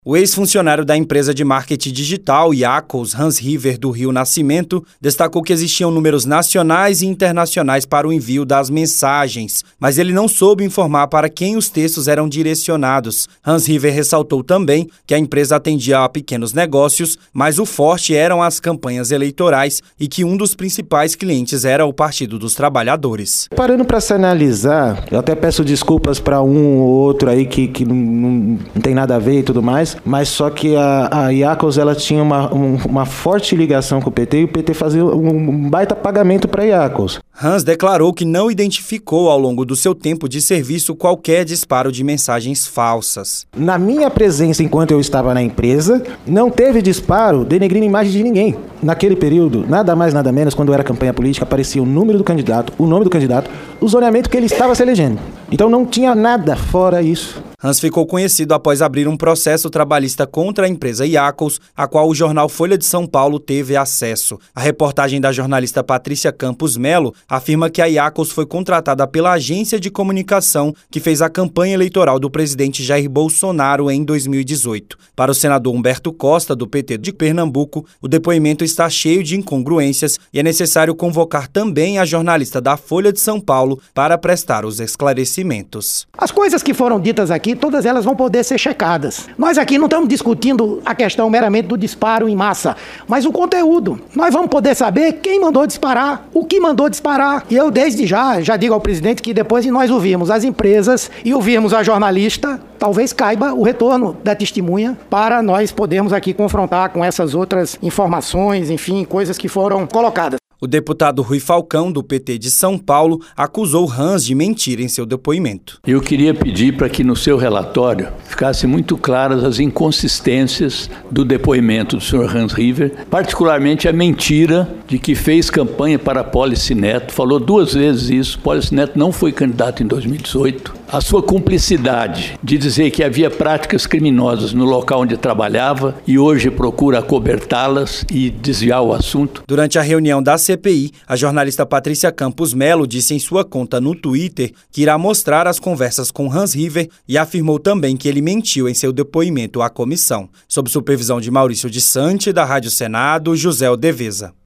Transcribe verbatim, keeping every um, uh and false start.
O ex-funcionário da empresa de marketing digital Iacos, Hans River, do Rio Nascimento, destacou que existiam números nacionais e internacionais para o envio das mensagens, mas ele não soube informar para quem os textos eram direcionados. Hans River ressaltou também que a empresa atendia a pequenos negócios, mas o forte eram as campanhas eleitorais e que um dos principais clientes era o Partido dos Trabalhadores. Parando para se analisar, eu até peço desculpas para um ou outro aí que, que não, não, não tem nada a ver e tudo mais, mas só que a, a Iacos ela tinha uma, um, uma forte ligação com o P T e o P T fazia um, um baita pagamento para a Iacos. Hans declarou que não identificou ao longo do seu tempo de serviço qualquer disparo de mensagens falsas. Na minha presença enquanto eu estava na empresa, não teve disparo denegrindo a imagem de ninguém. Naquele período, nada mais nada menos, quando era campanha política, aparecia o número do candidato, o nome do candidato, o zoneamento que ele estava se elegendo. Então não tinha nada fora isso. Hans ficou conhecido após abrir um processo trabalhista contra a empresa Iacos, a qual o jornal Folha de São Paulo teve acesso. A reportagem da jornalista Patrícia Campos Melo afirma que a Iacos foi contratada pela agência de comunicação que fez a campanha eleitoral do presidente Jair Bolsonaro em dois mil e dezoito. Para o senador Humberto Costa, do P T de Pernambuco, o depoimento está cheio de incongruências e é necessário convocar também a jornalista da Folha de São Paulo para prestar os esclarecimentos. As coisas que foram ditas aqui, todas elas vão poder ser checadas. Nós aqui não estamos discutindo a questão meramente do disparo em massa, mas o conteúdo. Nós vamos poder saber quem mandou disparar, o que mandou disparar. E eu desde já, já digo ao presidente que depois de nós ouvirmos as empresas e ouvirmos a jornalista, talvez caiba o retorno da testemunha para nós podermos aqui confrontar com essas outras informações, enfim, coisas que foram colocadas. O deputado Rui Falcão, do P T de São Paulo, acusou Hans de mentir em seu depoimento. Eu queria pedir para que no seu relatório ficassem muito claras as inconsistências do depoimento do senhor Hans River, particularmente a mentira de que fez campanha para Policy Neto, falou duas vezes isso, Policy Neto não foi candidato em dois mil e dezoito. A sua cumplicidade de dizer que havia práticas criminosas no local onde trabalhava e hoje procura acobertá-las e desviar o assunto. Durante a reunião da C P I, a jornalista Patrícia Campos Melo disse em sua conta no Twitter que irá mostrar as conversas com Hans River e afirmou também que ele mentiu em seu depoimento à comissão. Sob supervisão de Maurício de Sante, da Rádio Senado, José Odeveza.